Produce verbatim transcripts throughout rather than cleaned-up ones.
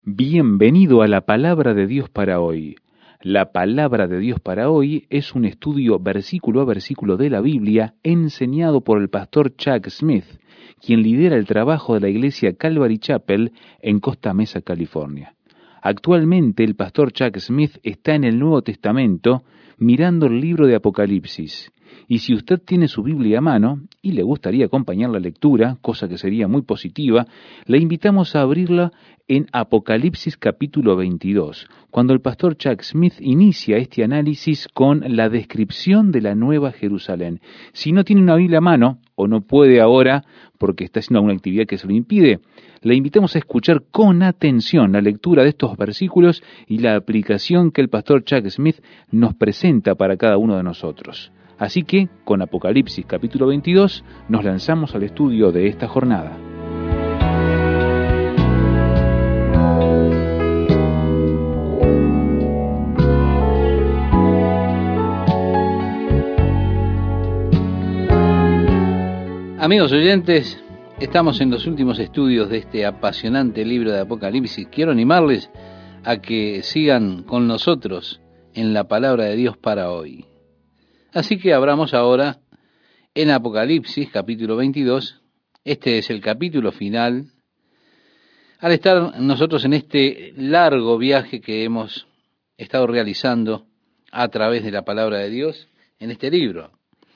Bienvenido a la Palabra de Dios para hoy. La Palabra de Dios para hoy es un estudio versículo a versículo de la Biblia enseñado por el pastor Chuck Smith, quien lidera el trabajo de la iglesia Calvary Chapel en Costa Mesa, California. Actualmente el pastor Chuck Smith está en el Nuevo Testamento mirando el libro de Apocalipsis. Y si usted tiene su Biblia a mano y le gustaría acompañar la lectura, cosa que sería muy positiva, le invitamos a abrirla en Apocalipsis capítulo veintidós, cuando el pastor Chuck Smith inicia este análisis con la descripción de la Nueva Jerusalén. Si no tiene una Biblia a mano, o no puede ahora porque está haciendo alguna actividad que se lo impide, le invitamos a escuchar con atención la lectura de estos versículos y la aplicación que el pastor Chuck Smith nos presenta para cada uno de nosotros. Así que, con Apocalipsis capítulo veintidós, nos lanzamos al estudio de esta jornada. Amigos oyentes, estamos en los últimos estudios de este apasionante libro de Apocalipsis. Quiero animarles a que sigan con nosotros en la palabra de Dios para hoy. Así que abramos ahora en Apocalipsis capítulo veintidós. Este es el capítulo final. Al estar nosotros en este largo viaje que hemos estado realizando a través de la palabra de Dios en este libro,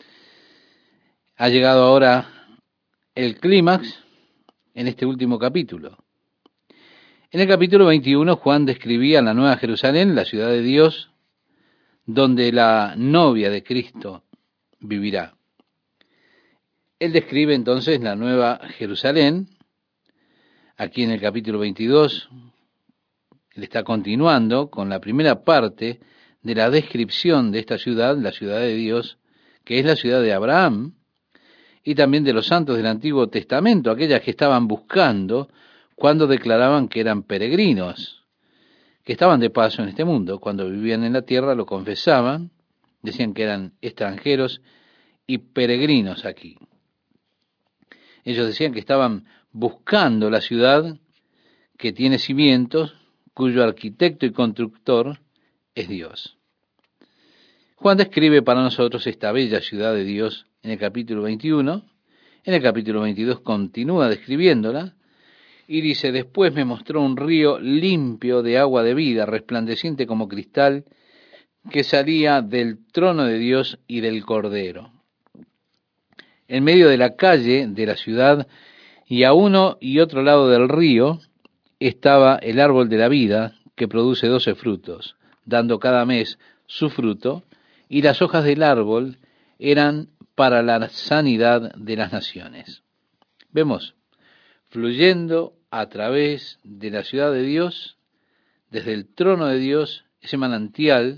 ha llegado ahora el clímax en este último capítulo. En el capítulo veintiuno, Juan describía la Nueva Jerusalén, la ciudad de Dios, donde la novia de Cristo vivirá. Él describe entonces la Nueva Jerusalén. Aquí en el capítulo veintidós, él está continuando con la primera parte de la descripción de esta ciudad, la ciudad de Dios, que es la ciudad de Abraham, y también de los santos del Antiguo Testamento, aquellas que estaban buscando cuando declaraban que eran peregrinos, que estaban de paso en este mundo. Cuando vivían en la tierra lo confesaban, decían que eran extranjeros y peregrinos aquí. Ellos decían que estaban buscando la ciudad que tiene cimientos, cuyo arquitecto y constructor es Dios. Juan describe para nosotros esta bella ciudad de Dios en el capítulo veintiuno. En el capítulo veintidós continúa describiéndola y dice: después me mostró un río limpio de agua de vida, resplandeciente como cristal, que salía del trono de Dios y del Cordero. En medio de la calle de la ciudad y a uno y otro lado del río estaba el árbol de la vida, que produce doce frutos, dando cada mes su fruto, y las hojas del árbol eran para la sanidad de las naciones. Vemos, fluyendo a través de la ciudad de Dios, desde el trono de Dios, ese manantial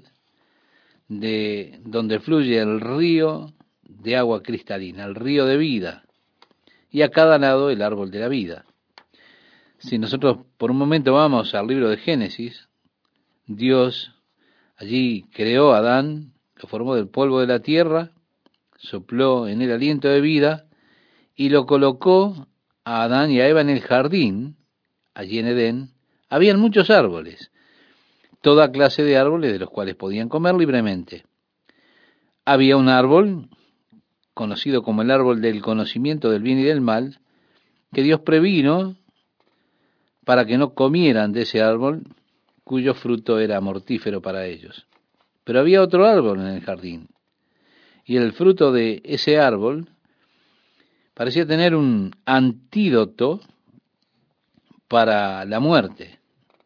de donde fluye el río de agua cristalina, el río de vida, y a cada lado el árbol de la vida. Si nosotros por un momento vamos al libro de Génesis, Dios allí creó a Adán, lo formó del polvo de la tierra, sopló en él aliento de vida y lo colocó a Adán y a Eva en el jardín. Allí en Edén habían muchos árboles, toda clase de árboles de los cuales podían comer libremente. Había un árbol conocido como el árbol del conocimiento del bien y del mal, que Dios previno para que no comieran de ese árbol, cuyo fruto era mortífero para ellos. Pero había otro árbol en el jardín, y el fruto de ese árbol parecía tener un antídoto para la muerte,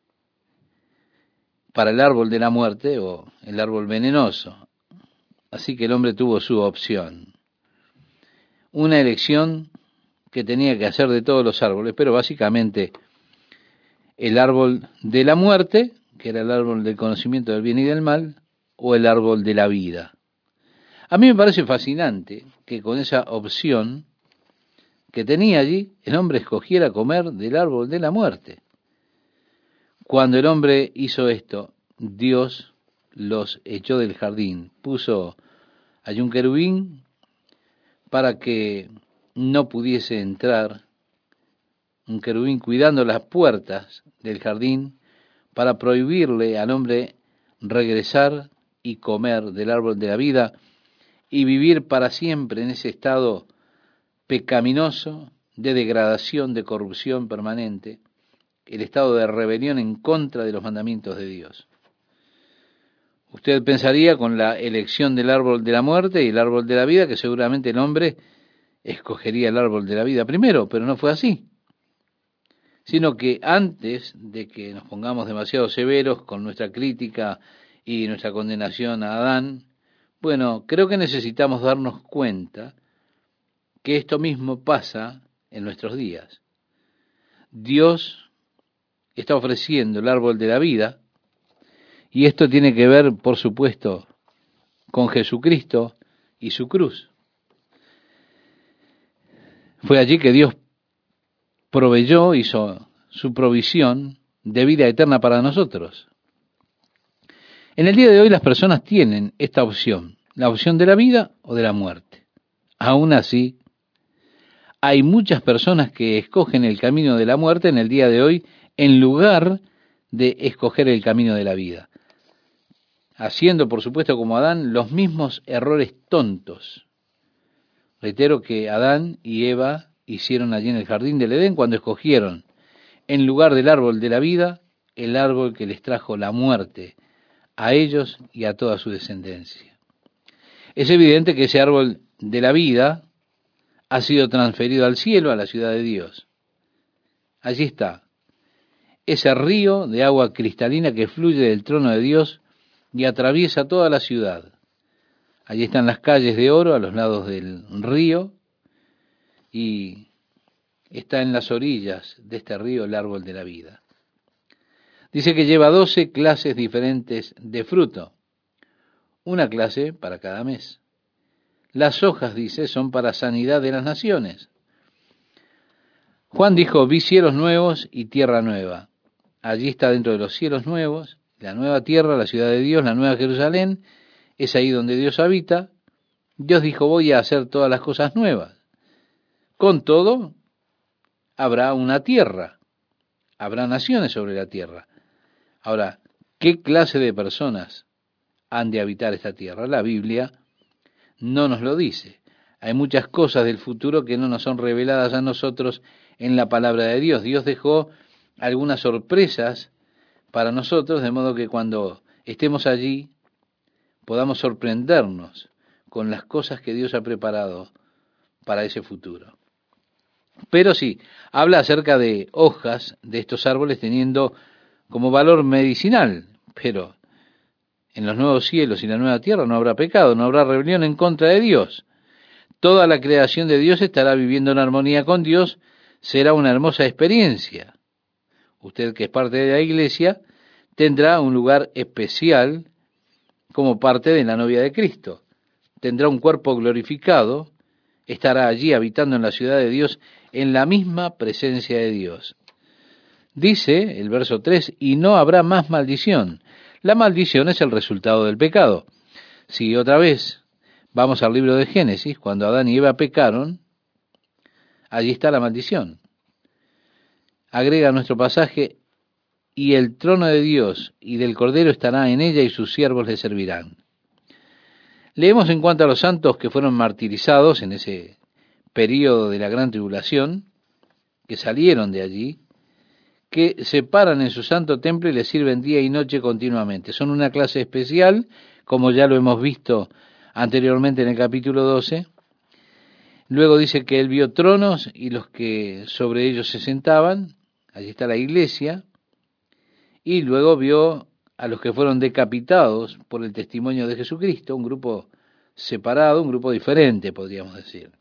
para el árbol de la muerte o el árbol venenoso. Así que el hombre tuvo su opción, una elección que tenía que hacer de todos los árboles, pero básicamente el árbol de la muerte, que era el árbol del conocimiento del bien y del mal, o el árbol de la vida. A mí me parece fascinante que con esa opción que tenía allí, el hombre escogiera comer del árbol de la muerte. Cuando el hombre hizo esto, Dios los echó del jardín, puso allí un querubín para que no pudiese entrar un querubín cuidando las puertas del jardín para prohibirle al hombre regresar y comer del árbol de la vida y vivir para siempre en ese estado pecaminoso, de degradación, de corrupción permanente, el estado de rebelión en contra de los mandamientos de Dios. Usted pensaría con la elección del árbol de la muerte y el árbol de la vida que seguramente el hombre escogería el árbol de la vida primero, pero no fue así. Sino que antes de que nos pongamos demasiado severos con nuestra crítica y nuestra condenación a Adán, bueno, creo que necesitamos darnos cuenta que esto mismo pasa en nuestros días. Dios está ofreciendo el árbol de la vida, y esto tiene que ver, por supuesto, con Jesucristo y su cruz. Fue allí que Dios proveyó, hizo su provisión de vida eterna para nosotros. En el día de hoy las personas tienen esta opción, la opción de la vida o de la muerte. Aún así, hay muchas personas que escogen el camino de la muerte en el día de hoy en lugar de escoger el camino de la vida, haciendo, por supuesto, como Adán, los mismos errores tontos. Reitero que Adán y Eva hicieron allí en el jardín del Edén cuando escogieron, en lugar del árbol de la vida, el árbol que les trajo la muerte a ellos y a toda su descendencia. Es evidente que ese árbol de la vida ha sido transferido al cielo, a la ciudad de Dios. Allí está, ese río de agua cristalina que fluye del trono de Dios y atraviesa toda la ciudad. Allí están las calles de oro a los lados del río y está en las orillas de este río el árbol de la vida. Dice que lleva doce clases diferentes de fruto, una clase para cada mes. Las hojas, dice, son para sanidad de las naciones. Juan dijo, vi cielos nuevos y tierra nueva. Allí está dentro de los cielos nuevos, la nueva tierra, la ciudad de Dios, la nueva Jerusalén, es ahí donde Dios habita. Dios dijo, voy a hacer todas las cosas nuevas. Con todo, habrá una tierra, habrá naciones sobre la tierra. Ahora, ¿qué clase de personas han de habitar esta tierra? La Biblia no nos lo dice. Hay muchas cosas del futuro que no nos son reveladas a nosotros en la palabra de Dios. Dios dejó algunas sorpresas para nosotros, de modo que cuando estemos allí podamos sorprendernos con las cosas que Dios ha preparado para ese futuro. Pero sí, habla acerca de hojas de estos árboles teniendo como valor medicinal, pero en los nuevos cielos y la nueva tierra no habrá pecado, no habrá rebelión en contra de Dios. Toda la creación de Dios estará viviendo en armonía con Dios, será una hermosa experiencia. Usted, que es parte de la iglesia, tendrá un lugar especial como parte de la novia de Cristo. Tendrá un cuerpo glorificado, estará allí habitando en la ciudad de Dios en la misma presencia de Dios. Dice el verso tres, y no habrá más maldición. La maldición es el resultado del pecado. Si otra vez vamos al libro de Génesis, cuando Adán y Eva pecaron, allí está la maldición. Agrega nuestro pasaje, y el trono de Dios y del Cordero estará en ella y sus siervos le servirán. Leemos en cuanto a los santos que fueron martirizados en ese período de la gran tribulación, que salieron de allí, que se paran en su santo templo y le sirven día y noche continuamente. Son una clase especial, como ya lo hemos visto anteriormente en el capítulo doce. Luego dice que él vio tronos y los que sobre ellos se sentaban, allí está la iglesia, y luego vio a los que fueron decapitados por el testimonio de Jesucristo, un grupo separado, un grupo diferente, podríamos decir.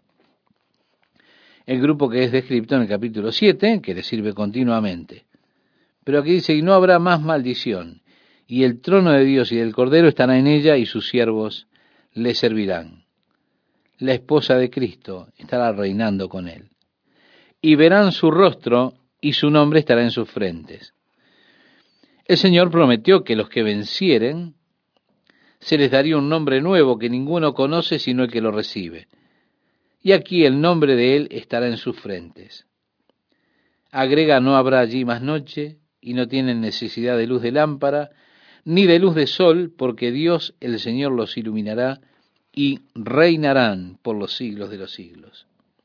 El grupo que es descrito en el capítulo siete, que le sirve continuamente. Pero aquí dice, y no habrá más maldición, y el trono de Dios y del Cordero estará en ella, y sus siervos le servirán. La esposa de Cristo estará reinando con él. Y verán su rostro, y su nombre estará en sus frentes. El Señor prometió que los que vencieren, se les daría un nombre nuevo que ninguno conoce sino el que lo recibe. Y aquí el nombre de él estará en sus frentes. Agrega, no habrá allí más noche, y no tienen necesidad de luz de lámpara, ni de luz de sol, porque Dios el Señor los iluminará, y reinarán por los siglos de los siglos.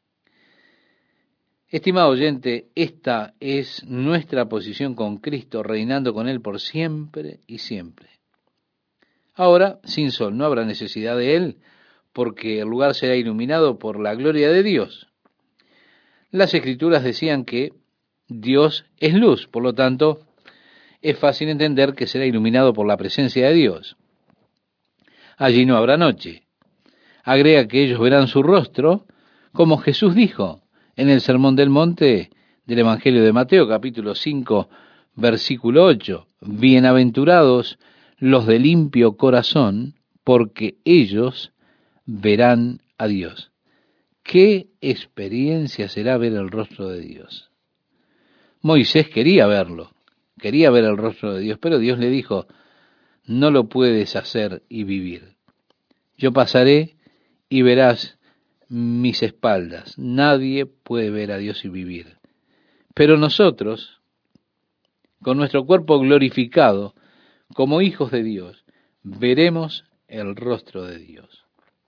Estimado oyente, esta es nuestra posición con Cristo, reinando con Él por siempre y siempre. Ahora, sin sol, no habrá necesidad de Él, porque el lugar será iluminado por la gloria de Dios. Las Escrituras decían que Dios es luz, por lo tanto, es fácil entender que será iluminado por la presencia de Dios. Allí no habrá noche. Agrega que ellos verán su rostro, como Jesús dijo en el Sermón del Monte del Evangelio de Mateo, capítulo cinco, versículo ocho. Bienaventurados los de limpio corazón, porque ellos verán a Dios. ¿Qué experiencia será ver el rostro de Dios? Moisés quería verlo, quería ver el rostro de Dios, pero Dios le dijo, no lo puedes hacer y vivir. Yo pasaré y verás mis espaldas. Nadie puede ver a Dios y vivir. Pero nosotros, con nuestro cuerpo glorificado, como hijos de Dios, veremos el rostro de Dios.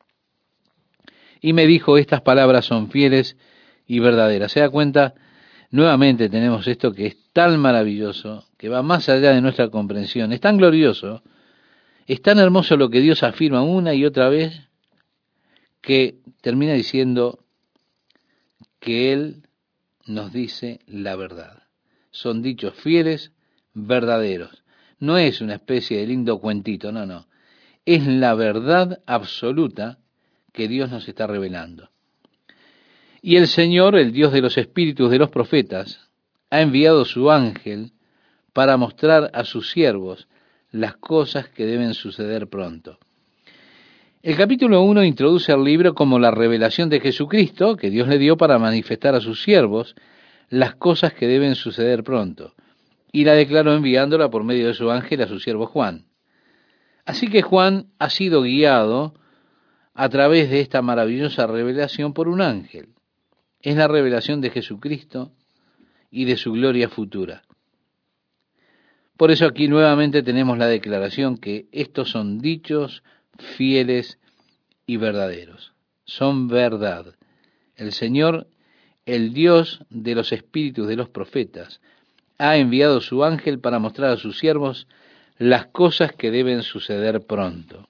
Y me dijo, estas palabras son fieles y verdaderas. ¿Se da cuenta? Nuevamente tenemos esto que es tan maravilloso, que va más allá de nuestra comprensión. Es tan glorioso, es tan hermoso lo que Dios afirma una y otra vez, que termina diciendo que Él nos dice la verdad. Son dichos fieles, verdaderos. No es una especie de lindo cuentito, no, no. Es la verdad absoluta que Dios nos está revelando. Y el Señor, el Dios de los espíritus de los profetas, ha enviado su ángel para mostrar a sus siervos las cosas que deben suceder pronto. El capítulo uno introduce al libro como la revelación de Jesucristo, que Dios le dio para manifestar a sus siervos las cosas que deben suceder pronto, y la declaró enviándola por medio de su ángel a su siervo Juan. Así que Juan ha sido guiado a través de esta maravillosa revelación por un ángel. Es la revelación de Jesucristo y de su gloria futura. Por eso aquí nuevamente tenemos la declaración que estos son dichos fieles y verdaderos. Son verdad. El Señor, el Dios de los espíritus de los profetas, ha enviado su ángel para mostrar a sus siervos las cosas que deben suceder pronto.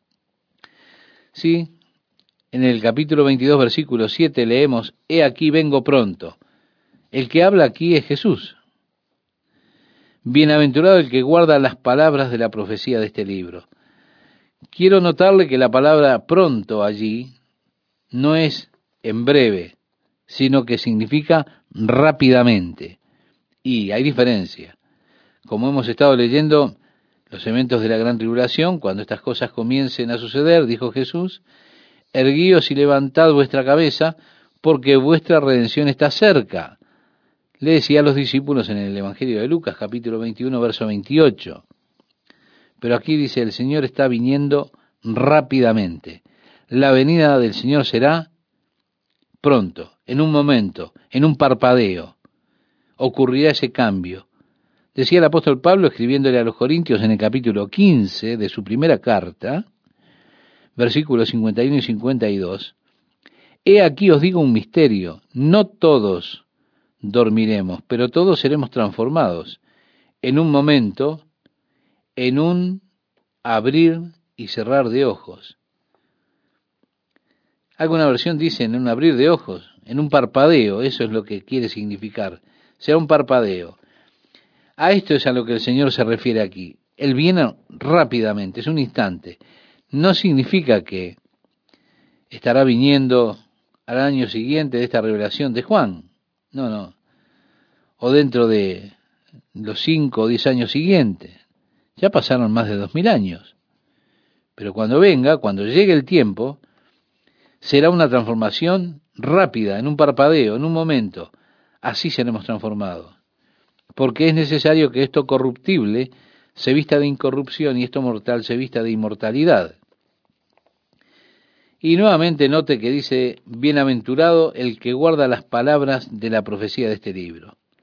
Sí, en el capítulo veintidós, versículo siete leemos, «He aquí vengo pronto». El que habla aquí es Jesús. Bienaventurado el que guarda las palabras de la profecía de este libro. Quiero notarle que la palabra pronto allí no es en breve, sino que significa rápidamente. Y hay diferencia. Como hemos estado leyendo los eventos de la gran tribulación, cuando estas cosas comiencen a suceder, dijo Jesús, erguíos y levantad vuestra cabeza, porque vuestra redención está cerca. Le decía a los discípulos en el Evangelio de Lucas, capítulo veintiuno, verso veintiocho. Pero aquí dice, el Señor está viniendo rápidamente. La venida del Señor será pronto, en un momento, en un parpadeo. Ocurrirá ese cambio. Decía el apóstol Pablo, escribiéndole a los Corintios en el capítulo quince de su primera carta, versículos cincuenta y uno y cincuenta y dos, «He aquí os digo un misterio, no todos dormiremos, pero todos seremos transformados, en un momento, en un abrir y cerrar de ojos». Alguna versión dice en un abrir de ojos, en un parpadeo, eso es lo que quiere significar, será un parpadeo. A esto es a lo que el Señor se refiere aquí. Él viene rápidamente, es un instante. No significa que estará viniendo al año siguiente de esta revelación de Juan. No, no. O dentro de los cinco o diez años siguientes. Ya pasaron más de dos mil años. Pero cuando venga, cuando llegue el tiempo, será una transformación rápida, en un parpadeo, en un momento. Así seremos transformados. Porque es necesario que esto corruptible se vista de incorrupción y esto mortal se vista de inmortalidad. Y nuevamente note que dice, bienaventurado el que guarda las palabras de la profecía de este libro.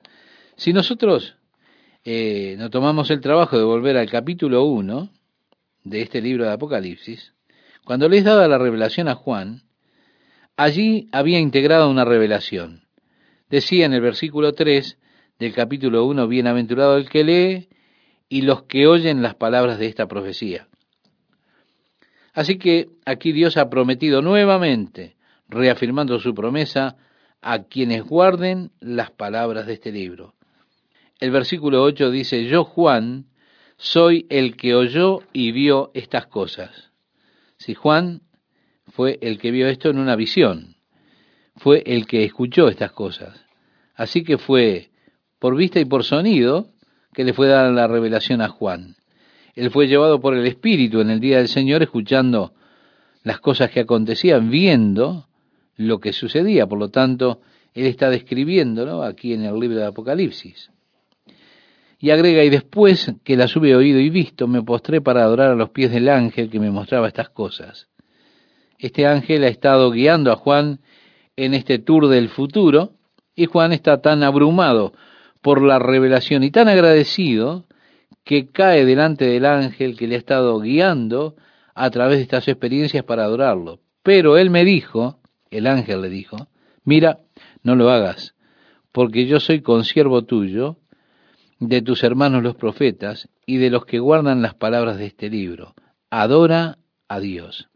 Si nosotros eh, nos tomamos el trabajo de volver al capítulo uno de este libro de Apocalipsis, cuando les daba la revelación a Juan, allí había integrado una revelación. Decía en el versículo tres del capítulo uno, bienaventurado el que lee y los que oyen las palabras de esta profecía. Así que aquí Dios ha prometido nuevamente, reafirmando su promesa, a quienes guarden las palabras de este libro. El versículo ocho dice, yo Juan soy el que oyó y vio estas cosas. Si Juan fue el que vio esto en una visión, fue el que escuchó estas cosas. Así que fue por vista y por sonido que le fue dada la revelación a Juan. Él fue llevado por el Espíritu en el día del Señor, escuchando las cosas que acontecían, viendo lo que sucedía. Por lo tanto, él está describiéndolo aquí en el libro de Apocalipsis. Y agrega, y después que las hube oído y visto, me postré para adorar a los pies del ángel que me mostraba estas cosas. Este ángel ha estado guiando a Juan en este tour del futuro, y Juan está tan abrumado por la revelación y tan agradecido que cae delante del ángel que le ha estado guiando a través de estas experiencias para adorarlo. Pero él me dijo, el ángel le dijo, mira, no lo hagas, porque yo soy consiervo tuyo, de tus hermanos los profetas, y de los que guardan las palabras de este libro. Adora a Dios.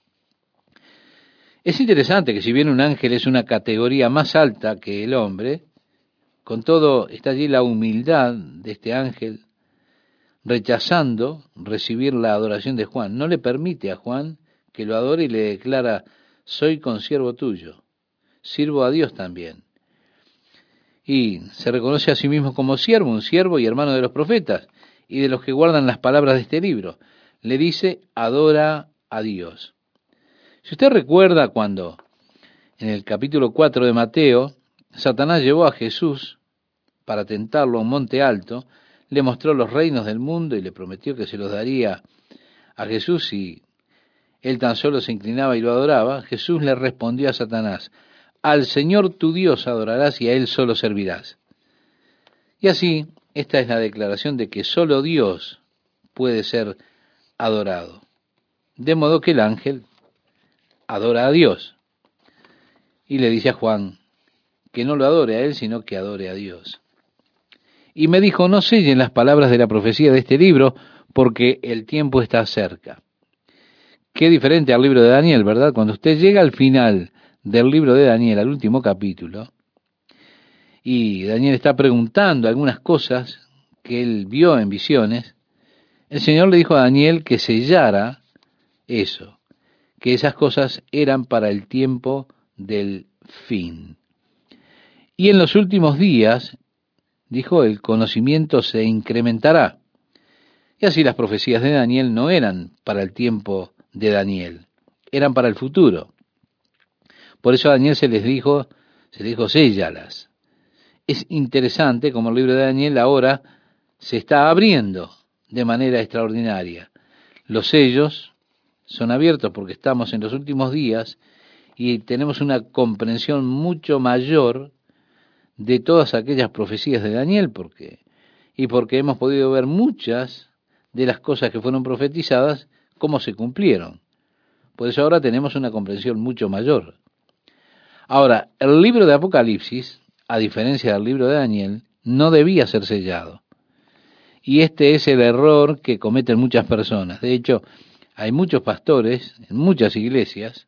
Es interesante que si bien un ángel es una categoría más alta que el hombre, con todo está allí la humildad de este ángel, rechazando recibir la adoración de Juan. No le permite a Juan que lo adore y le declara, soy consiervo tuyo, sirvo a Dios también. Y se reconoce a sí mismo como siervo, un siervo y hermano de los profetas y de los que guardan las palabras de este libro. Le dice, adora a Dios. Si usted recuerda cuando en el capítulo cuatro de Mateo, Satanás llevó a Jesús para tentarlo a un monte alto, le mostró los reinos del mundo y le prometió que se los daría a Jesús si él tan solo se inclinaba y lo adoraba. Jesús le respondió a Satanás, al Señor tu Dios adorarás y a Él solo servirás. Y así, esta es la declaración de que solo Dios puede ser adorado. De modo que el ángel adora a Dios y le dice a Juan que no lo adore a él, sino que adore a Dios. Y me dijo, no sellen las palabras de la profecía de este libro, porque el tiempo está cerca. Qué diferente al libro de Daniel, ¿verdad? Cuando usted llega al final del libro de Daniel, al último capítulo, y Daniel está preguntando algunas cosas que él vio en visiones, el Señor le dijo a Daniel que sellara eso, que esas cosas eran para el tiempo del fin. Y en los últimos días, dijo, el conocimiento se incrementará. Y así las profecías de Daniel no eran para el tiempo de Daniel, eran para el futuro. Por eso a Daniel se les dijo, se le dijo, séllalas. Es interesante como el libro de Daniel ahora se está abriendo de manera extraordinaria. Los sellos son abiertos porque estamos en los últimos días y tenemos una comprensión mucho mayor de todas aquellas profecías de Daniel, porque y porque hemos podido ver muchas de las cosas que fueron profetizadas, cómo se cumplieron. Por eso ahora tenemos una comprensión mucho mayor. Ahora, el libro de Apocalipsis, a diferencia del libro de Daniel, no debía ser sellado. Y este es el error que cometen muchas personas. De hecho, hay muchos pastores en muchas iglesias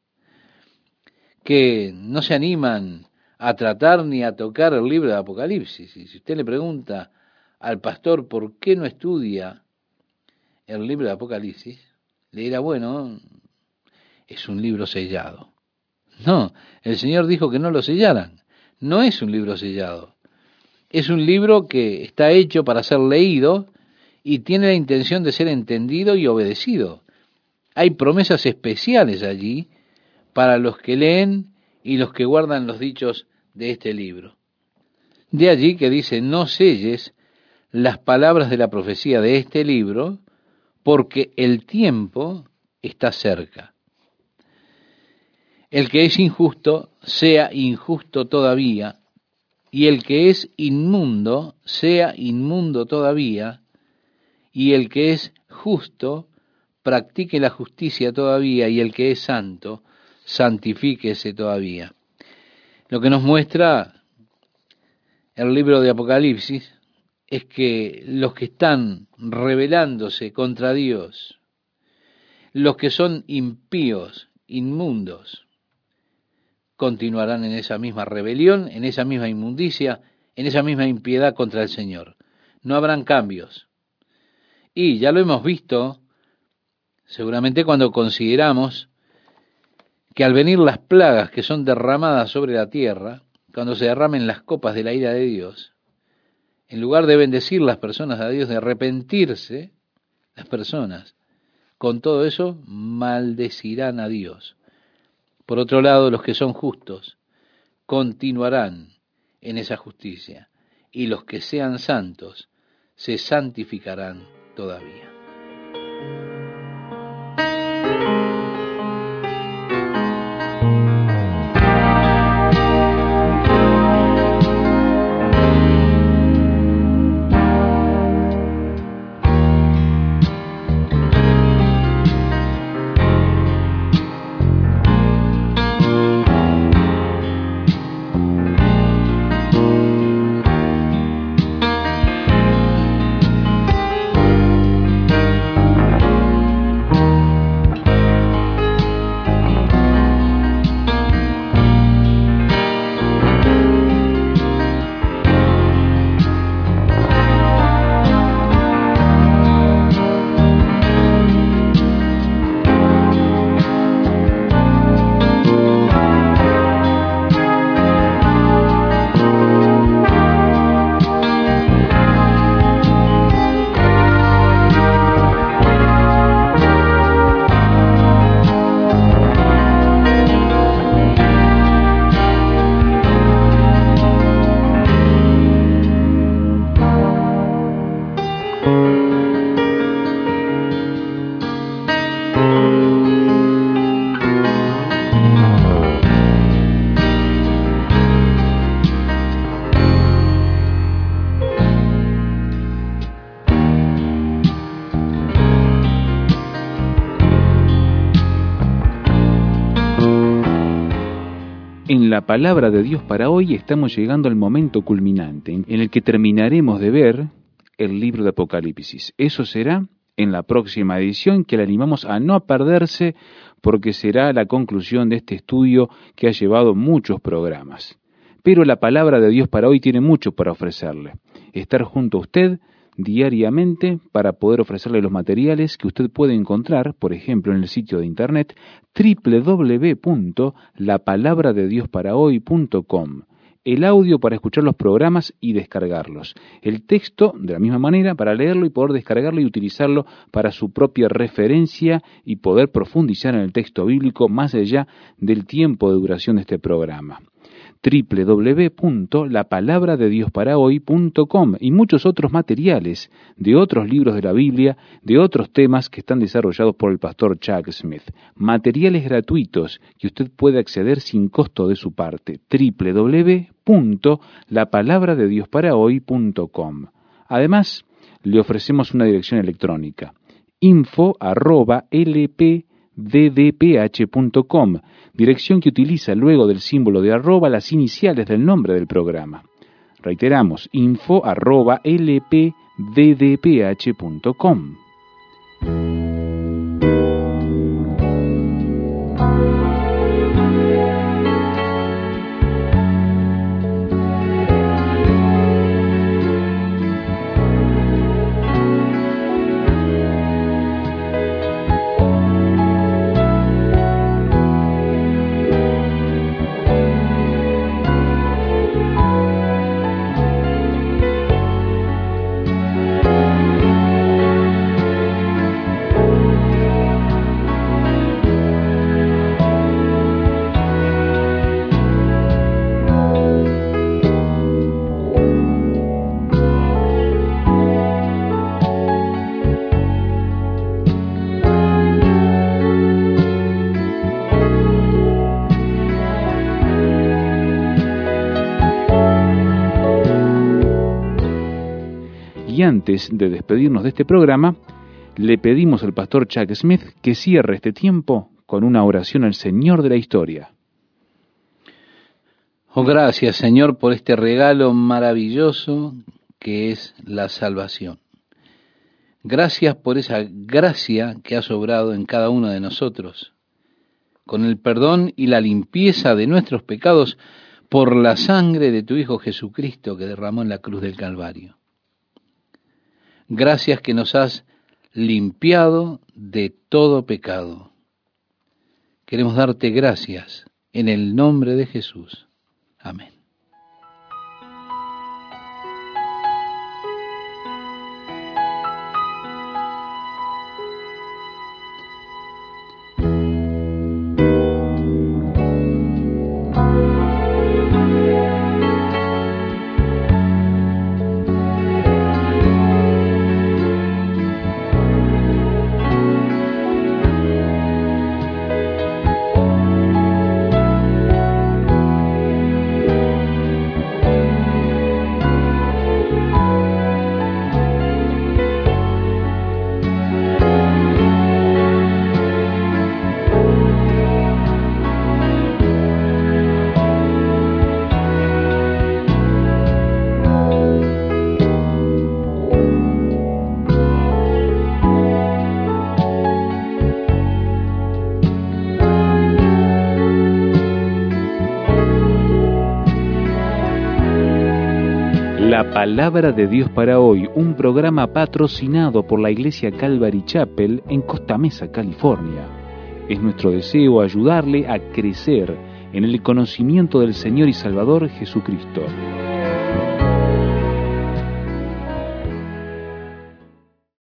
que no se animan a tratar ni a tocar el libro de Apocalipsis. Y si usted le pregunta al pastor por qué no estudia el libro de Apocalipsis, le dirá, bueno, es un libro sellado. No, el Señor dijo que no lo sellaran. No es un libro sellado. Es un libro que está hecho para ser leído y tiene la intención de ser entendido y obedecido. Hay promesas especiales allí para los que leen y los que guardan los dichos de este libro. De allí que dice, no selles las palabras de la profecía de este libro, porque el tiempo está cerca. El que es injusto, sea injusto todavía, y el que es inmundo sea inmundo todavía, y el que es justo practique la justicia todavía, y el que es santo santifíquese todavía. Lo que nos muestra el libro de Apocalipsis es que los que están rebelándose contra Dios, los que son impíos, inmundos, continuarán en esa misma rebelión, en esa misma inmundicia, en esa misma impiedad contra el Señor. No habrán cambios. Y ya lo hemos visto, seguramente cuando consideramos que al venir las plagas que son derramadas sobre la tierra, cuando se derramen las copas de la ira de Dios, en lugar de bendecir las personas a Dios, de arrepentirse las personas, con todo eso maldecirán a Dios. Por otro lado, los que son justos continuarán en esa justicia, y los que sean santos se santificarán todavía. En la palabra de Dios para hoy estamos llegando al momento culminante, en el que terminaremos de ver el libro de Apocalipsis. Eso será en la próxima edición, que le animamos a no perderse, porque será la conclusión de este estudio que ha llevado muchos programas. Pero la palabra de Dios para hoy tiene mucho para ofrecerle. Estar junto a usted diariamente para poder ofrecerle los materiales que usted puede encontrar, por ejemplo, en el sitio de internet doble u doble u doble u punto la palabra de dios para hoy punto com, el audio para escuchar los programas y descargarlos, el texto de la misma manera para leerlo y poder descargarlo y utilizarlo para su propia referencia y poder profundizar en el texto bíblico más allá del tiempo de duración de este programa. doble u doble u doble u punto la palabra de dios para hoy punto com y muchos otros materiales de otros libros de la Biblia, de otros temas que están desarrollados por el pastor Chuck Smith. Materiales gratuitos que usted puede acceder sin costo de su parte. doble u doble u doble u punto la palabra de dios para hoy punto com. Además, le ofrecemos una dirección electrónica: info arroba lp d d p h punto com, dirección que utiliza luego del símbolo de arroba las iniciales del nombre del programa. Reiteramos, info arroba lp d d p h punto com. antes de despedirnos de este programa, le pedimos al pastor Chuck Smith que cierre este tiempo con una oración al Señor de la historia. Oh, gracias, Señor, por este regalo maravilloso que es la salvación. Gracias por esa gracia que has obrado en cada uno de nosotros, con el perdón y la limpieza de nuestros pecados por la sangre de tu Hijo Jesucristo que derramó en la cruz del Calvario. Gracias que nos has limpiado de todo pecado. Queremos darte gracias en el nombre de Jesús. Amén. La Palabra de Dios para hoy, un programa patrocinado por la Iglesia Calvary Chapel en Costa Mesa, California. Es nuestro deseo ayudarle a crecer en el conocimiento del Señor y Salvador Jesucristo.